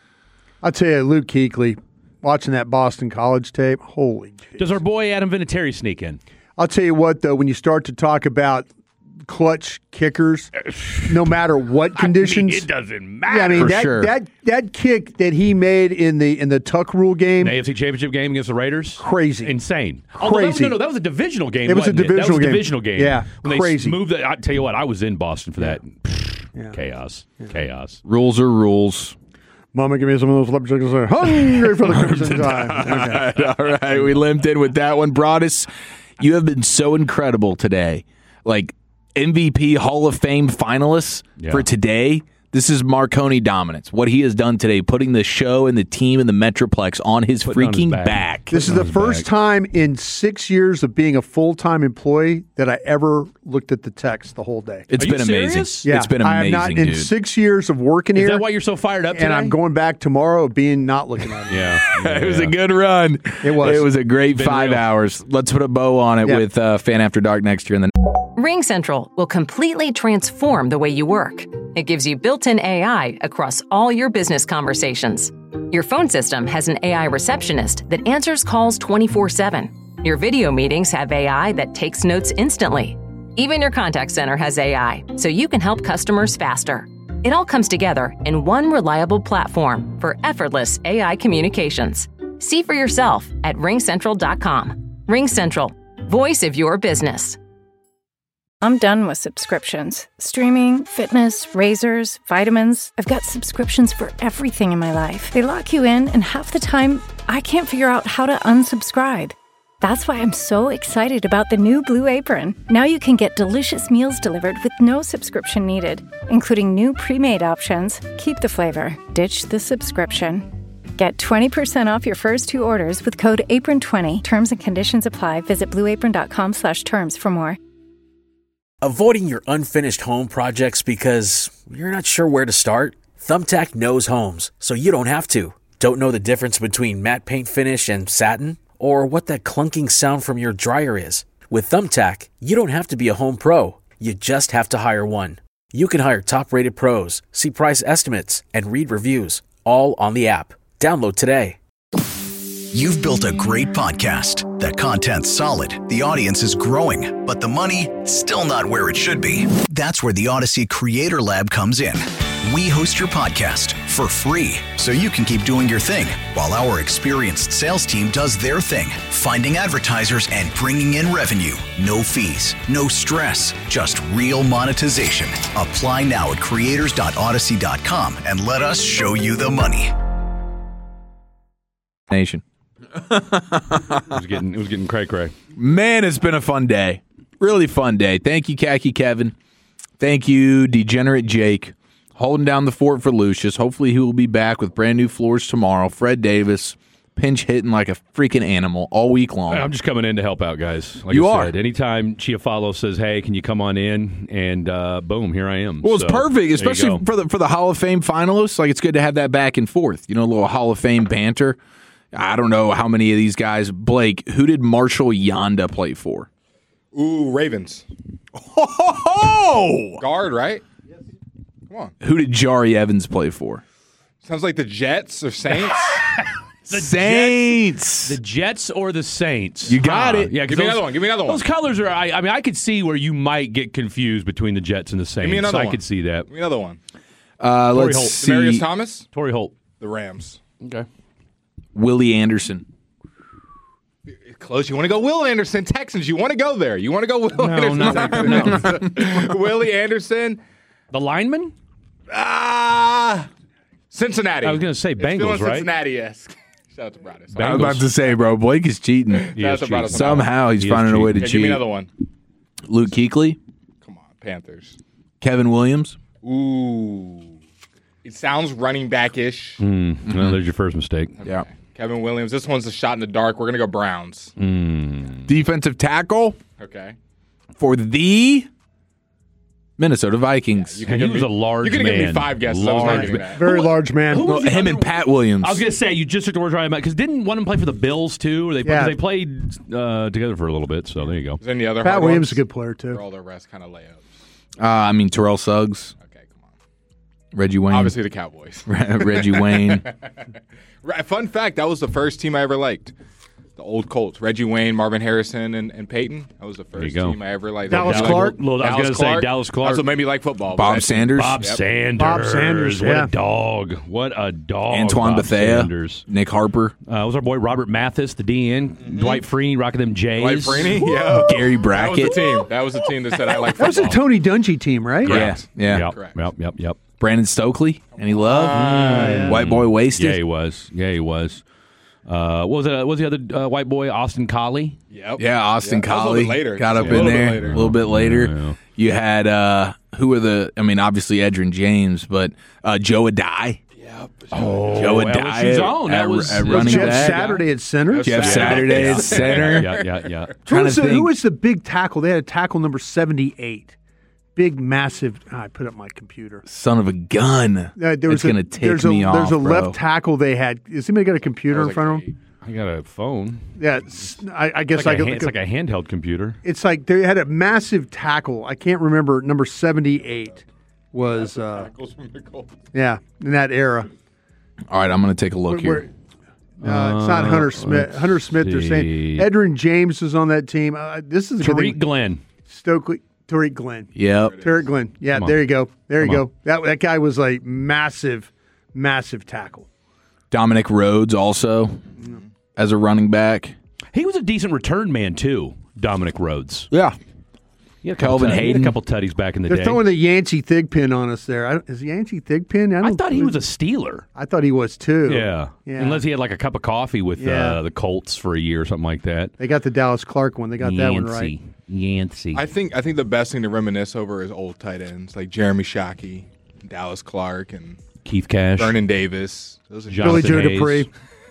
I'll tell you, Luke Kuechly, watching that Boston College tape, holy geez. Does our boy Adam Vinatieri sneak in? I'll tell you what, though, when you start to talk about clutch kickers, no matter what conditions, it doesn't matter. Yeah, I mean that kick that he made in the Tuck Rule game, the AFC Championship game against the Raiders, crazy, insane, crazy. That was a divisional game. It was a divisional game. Yeah, when crazy. They moved. I tell you what, I was in Boston for that. Yeah. Chaos. Rules are rules. Mama, give me some of those leopard chickens. Hungry for the Crimson Tide. Okay. All right, we limped in with that one. Broadus, you have been so incredible today. Like, MVP Hall of Fame finalists for today. This is Marconi dominance. What he has done today, putting the show and the team and the Metroplex on his freaking back. This is the first time in 6 years of being a full-time employee that I ever looked at the text the whole day. It's been amazing. Yeah, it's been amazing, I have not, in 6 years of working here. Is that why you're so fired up today? And I'm going back tomorrow being not looking at it. Yeah. It was a good run. It was. It was a great 5 hours. Let's put a bow on it with Fan After Dark next year. RingCentral will completely transform the way you work. It gives you built-in AI across all your business conversations. Your phone system has an AI receptionist that answers calls 24/7. Your video meetings have AI that takes notes instantly. Even your contact center has AI, so you can help customers faster. It all comes together in one reliable platform for effortless AI communications. See for yourself at ringcentral.com. RingCentral, voice of your business. I'm done with subscriptions. Streaming, fitness, razors, vitamins. I've got subscriptions for everything in my life. They lock you in, and half the time, I can't figure out how to unsubscribe. That's why I'm so excited about the new Blue Apron. Now you can get delicious meals delivered with no subscription needed, including new pre-made options. Keep the flavor, ditch the subscription. Get 20% off your first 2 orders with code APRON20. Terms and conditions apply. Visit blueapron.com/terms for more. Avoiding your unfinished home projects because you're not sure where to start? Thumbtack knows homes, so you don't have to. Don't know the difference between matte paint finish and satin? Or what that clunking sound from your dryer is? With Thumbtack, you don't have to be a home pro. You just have to hire one. You can hire top-rated pros, see price estimates, and read reviews, all on the app. Download today. You've built a great podcast. The content's solid, the audience is growing, but the money, still not where it should be. That's where the Odyssey Creator Lab comes in. We host your podcast for free, so you can keep doing your thing, while our experienced sales team does their thing, finding advertisers and bringing in revenue. No fees, no stress, just real monetization. Apply now at creators.odyssey.com and let us show you the money. Nation. It was getting cray-cray. Man, it's been a fun day. Really fun day. Thank you, Khaki Kevin. Thank you, Degenerate Jake. Holding down the fort for Lucius. Hopefully he will be back with brand new floors tomorrow. Fred Davis, pinch hitting like a freaking animal all week long. I'm just coming in to help out, guys. Like you I are. said, anytime Chiafalo says, hey, can you come on in? And boom, here I am. Well, it's perfect, especially for the Hall of Fame finalists. Like, it's good to have that back and forth. You know, a little Hall of Fame banter. I don't know how many of these guys. Blake, who did Marshall Yanda play for? Ooh, Ravens. Oh! Guard, right? Come on. Who did Jari Evans play for? Sounds like the Jets or Saints. Saints. The Jets or the Saints? You got it. Yeah, Give me another one. Give me another one. Those colors are. I mean, I could see where you might get confused between the Jets and the Saints. Give me another one. I could see that. Give me another one. Let's Holt. see. Demarius Thomas. Torrey Holt. The Rams. Okay. Willie Anderson. Close. You want to go Will Anderson, Texans. You want to go there. You want to go Will Anderson, Texans. Willie Anderson. The lineman? Cincinnati. I was going to say Bengals, right? Cincinnati-esque. Shout out to Broadus. I was about to say, bro, Blake is cheating. Somehow he's finding a way to cheat. Give me another one. Luke Kuechly. Come on, Panthers. Kevin Williams. Ooh. It sounds running back-ish. Well, there's your first mistake. Okay. Yeah. Kevin Williams. This one's a shot in the dark. We're going to go Browns. Defensive tackle Okay. for the Minnesota Vikings. You And he was a large You're going to give me man. 5 guesses. I was not getting that. Very large man. Well, him and Pat Williams. I was going to say, you just took the words right out because didn't one of them play for the Bills, too? Or they played together for a little bit, so there you go. Is there any other Pat hard Williams ones? is a good player, Or too. all the rest kind of layups? I mean, Terrell Suggs. Okay, come on. Reggie Wayne. Obviously the Cowboys. Reggie Wayne. Fun fact, that was the first team I ever liked. The old Colts. Reggie Wayne, Marvin Harrison, and Peyton. That was the first team I ever liked. Dallas Clark? I was going to say Dallas Clark. That's what made me like football. Bob Sanders. Bob Yep. Sanders. Bob Sanders, What yeah. a dog. What a dog. Antoine Bob Bethea. Sanders. Nick Harper. Was our boy Robert Mathis, the DN. Dwight Freeney rocking them Jays. Dwight Freeney? Yeah. Gary That was Brackett. the team. That was the team that said I like That football. was a Tony Dungy team, right? Correct. Yeah. Correct. Yep. Brandon Stokely. Any love? White boy wasted. Yeah, he was. What was the other white boy? Austin Collie. Yep. Yeah, Austin That was a little Collie bit later. got up Yeah, a in little bit there later. a little bit later. Yeah. You had who were the? I mean, obviously Edrin James, but Joe Adai. Joe LSU's own. That was at Was running Jeff back. Saturday at center? Jeff Saturday at center. Yeah. Who was the big tackle? They had a tackle number 78. Big, massive. I put up my computer. Son of a gun. It's going to take me off, There's a bro. left tackle they had. Has anybody got a computer in front of them? I got a phone. Yeah, I guess I could. It's like a handheld computer. It's like they had a massive tackle. I can't remember. Number 78 was. Yeah, in that era. All right, I'm going to take a look here. It's not Hunter Smith. Hunter Smith, they're saying. Edrin James was on that team. This is a good Tariq thing. Glenn. Stokely. Tariq Glenn. Yep. Tariq Glenn. Yeah, Come on. there you go. There you Come go. That guy was a massive, massive tackle. Dominic Rhodes also as a running back. He was a decent return man too, Dominic Rhodes. Yeah. Kelvin He had Hayden. a couple tutties back in the They're day. throwing the Yancey Thigpen on us there. Is Yancey Thigpen? I thought he was a Steeler. I thought he was too. Yeah. Unless he had like a cup of coffee with the Colts for a year or something like that. They got the Dallas Clark one. They got that one right. Yancey. I think the best thing to reminisce over is old tight ends like Jeremy Shockey, Dallas Clark, and Keith Cash, Vernon Davis. Those are Billy Joe Dupree.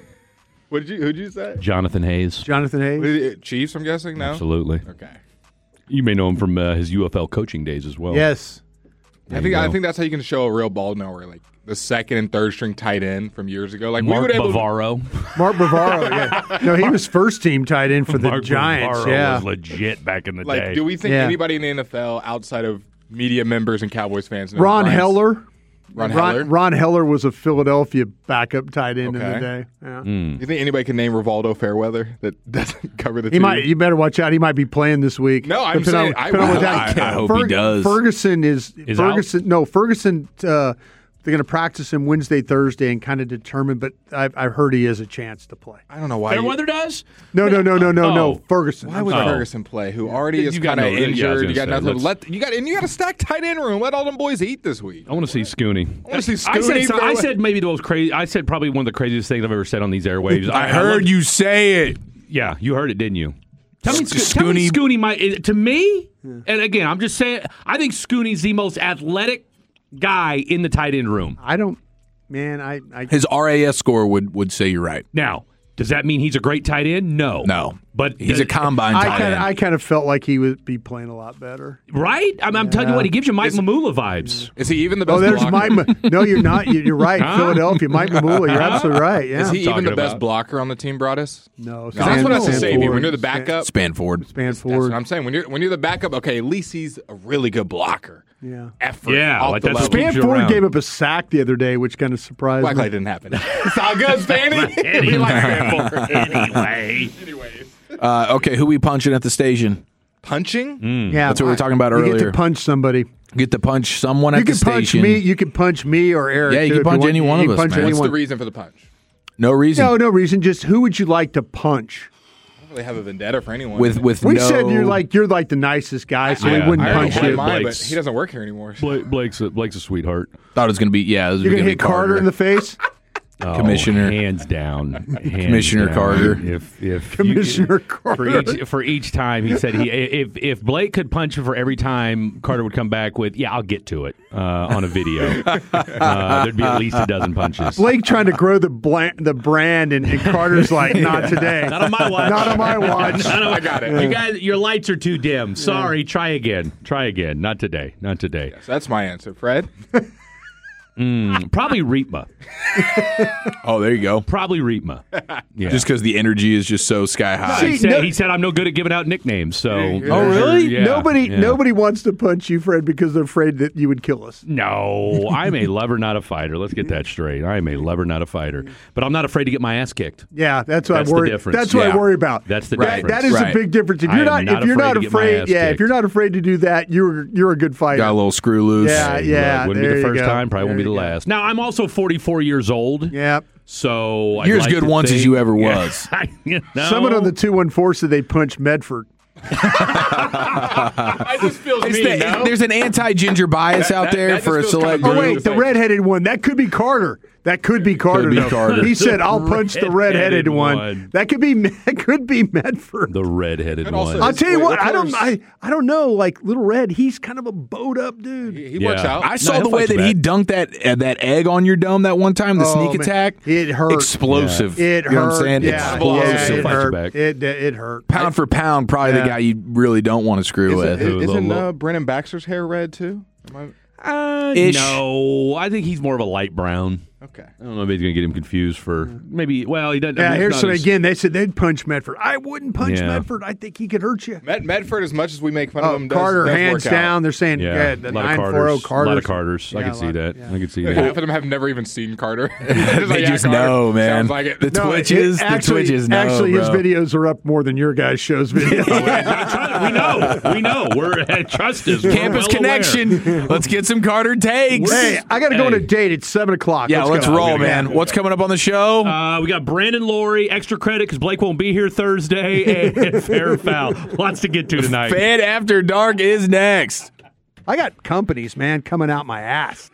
Who'd you say? Jonathan Hayes. Jonathan Hayes. Chiefs, I'm guessing. No. Absolutely. Okay. You may know him from his UFL coaching days as well. Yes. I think that's how you can show a real Baltimore, like the second and third string tight end from years ago. Like Mark we would Bavaro. Mark Bavaro, yeah. No, he was first team tight end for the Mark Giants. Bavaro Yeah. was legit back in the like, day. do we think Yeah. anybody in the NFL outside of media members and Cowboys fans? knows Ron Brian- Heller. Ron Heller? Ron Heller was a Philadelphia backup tight end in the Okay. day. Yeah. You think anybody can name Rivaldo Fairweather that doesn't cover the He two? might. You better watch out. He might be playing this week. No, I'm Depending saying on- I depending on will. what that- I hope he does. Ferguson is Ferguson. out? No, Ferguson. They're going to practice him Wednesday, Thursday, and kind of determine. But I've heard he has a chance to play. I don't know why. Fairweather does? No. Oh. Ferguson. Why would Oh. Ferguson play? Who already is You got kind of no- yeah, I was injured? gonna You got say, nothing. let's- You got a stacked tight end room. Let all them boys eat this week. I want to see Scooney. I want to see I Scooney. said maybe the most crazy. I said probably one of the craziest things I've ever said on these airwaves. I heard you say it. Yeah, you heard it, didn't you? Tell me Scooney- Scooney might. To me, and again, I'm just saying, I think Scooney's the most athletic guy in the tight end room. I don't. Man, I His RAS score would say you're right. Now, does that mean he's a great tight end? No. But He's a combine tight end. I kind of felt like he would be playing a lot better. right? I'm telling you what, he gives you Mike Mamula vibes. Is he even the best? Oh, there's blocker? Mike. No, you're not. You're right. Huh? Philadelphia, Mike Mamula. You're absolutely right. Yeah. Is he even talking the best about. blocker on the team, Broadus? No, Because that's what has to Span save you. forward. When you're the backup, Span forward. Span that's what forward. I'm saying. When you're the backup, okay, at least he's a really good blocker. Yeah. Effort. Yeah, off like the that's level. Span Span you forward around. gave up a sack the other day, which kind of surprised Act me. like it didn't happen. It's all good, Spanny. We like Span forward. Anyway. Anyways. Okay, who we punching at the station? Punching? Yeah, That's what we were talking about You get earlier. to punch somebody. Get to punch someone You at the can punch station. me. You can punch me or Eric. Yeah, you too, can if punch want. any one You of can us, punch man. What's anyone. the reason for the punch? No reason. No reason. Just who would you like to punch? I don't really have a vendetta for anyone. With We no. said you're like the nicest guy, so Yeah, we wouldn't I already punch had you. mine. mine, but Blake's- he doesn't work here anymore. Blake's a sweetheart. thought it was going to be You're gonna gonna be hit Carter in the face. Oh, Commissioner. hands down. Hands Commissioner down. Carter. If Commissioner you, Carter. for each time he said if Blake could punch him for every time, Carter would come back with I'll get to it on a video. There'd be at least a dozen punches. Blake trying to grow the brand, and Carter's like, not today. Not on my watch. Not on my watch. I got it. You guys, your lights are too dim. Sorry. Try again. Not today. Not today. So that's my answer. Fred? Probably Reetma. Oh, there you go. Probably Reetma. Yeah. Just because the energy is just so sky high. See, he said I'm no good at giving out nicknames. So Oh, really? Yeah, Nobody wants to punch you, Fred, because they're afraid that you would kill us. No, I'm a lover, not a fighter. Let's get that straight. I am a lover, not a fighter. But I'm not afraid to get my ass kicked. Yeah, that's what That's I the worry. difference. That's what I Yeah. worry about. That's the Right. difference. That is Right. a big difference. If I you're am not, not if you're not afraid to get my afraid, ass if kicked. you're not afraid to do that, you're a good fighter. Got a little screw loose. Yeah, yeah. Wouldn't be there the you first go. time. Probably won't be There the you go. last. Now I'm also 44 years old. Yeah. So You're I'd as like good to once as think- you ever was. You know? Someone on the 214 said they punched Medford. I just feels It's mean, the- no? There's an anti-ginger bias out there that for a just feels select kinda group. Oh wait, the redheaded one. That could be Carter. That could be Carter. be though. Carter. He said, "I'll punch the redheaded one." That could be. That could be Medford. The redheaded And one. also- I'll tell you Wait, what. what colors- I don't know. Like Little Red, he's kind of a bowed up dude. He works Yeah. out. I saw he'll the way fight you that he back. dunked that egg on your dome that one time, the Oh, sneak man. attack. It hurt. Explosive. It You know hurt. what I'm saying? Yeah, Explosive. it Fight you hurt. back. It hurt. Pound for pound, probably Yeah. the guy you really don't want to screw with. Isn't Brennan Baxter's hair red too? Ish. No, I think he's more of a light brown. Okay. I don't know if he's going to get him confused for maybe. Well, he doesn't. Yeah, I mean, here's it's so not as- again. They said they'd punch Medford. I wouldn't punch Yeah. Medford. I think he could hurt you. Medford, as much as we make fun of him, does, Carter, does hands work out. down. They're saying Yeah, the a lot of 940 Carters. Carters. A lot of Carters. I Yeah, can a see lot, that. yeah. I can see Half that. of them have never even seen Carter. They just know, man. Sounds like it. The Twitches, the Twitches know, Actually, his bro. videos are up more than your guys' shows videos. We know. We're trust us. We're Campus well aware. connection. Let's get some Carter takes. Hey, I got to go on a date at 7:00. Yeah, let's go. roll, man. What's coming up on the show? We got Brandon Laurie, extra credit because Blake won't be here Thursday, and Fair or Foul. Lots to get to tonight. Fan After Dark is next. I got companies, man, coming out my ass.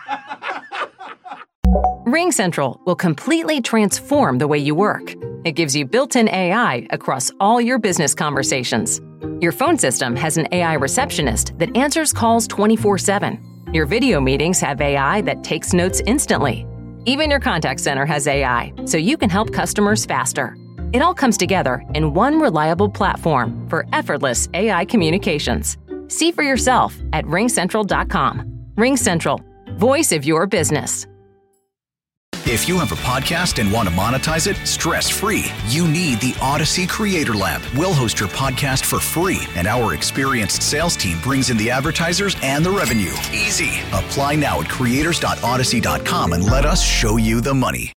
RingCentral will completely transform the way you work. It gives you built-in AI across all your business conversations. Your phone system has an AI receptionist that answers calls 24/7. Your video meetings have AI that takes notes instantly. Even your contact center has AI, so you can help customers faster. It all comes together in one reliable platform for effortless AI communications. See for yourself at ringcentral.com. RingCentral, voice of your business. If you have a podcast and want to monetize it stress-free, you need the Odyssey Creator Lab. We'll host your podcast for free, and our experienced sales team brings in the advertisers and the revenue. Easy. Apply now at creators.odyssey.com and let us show you the money.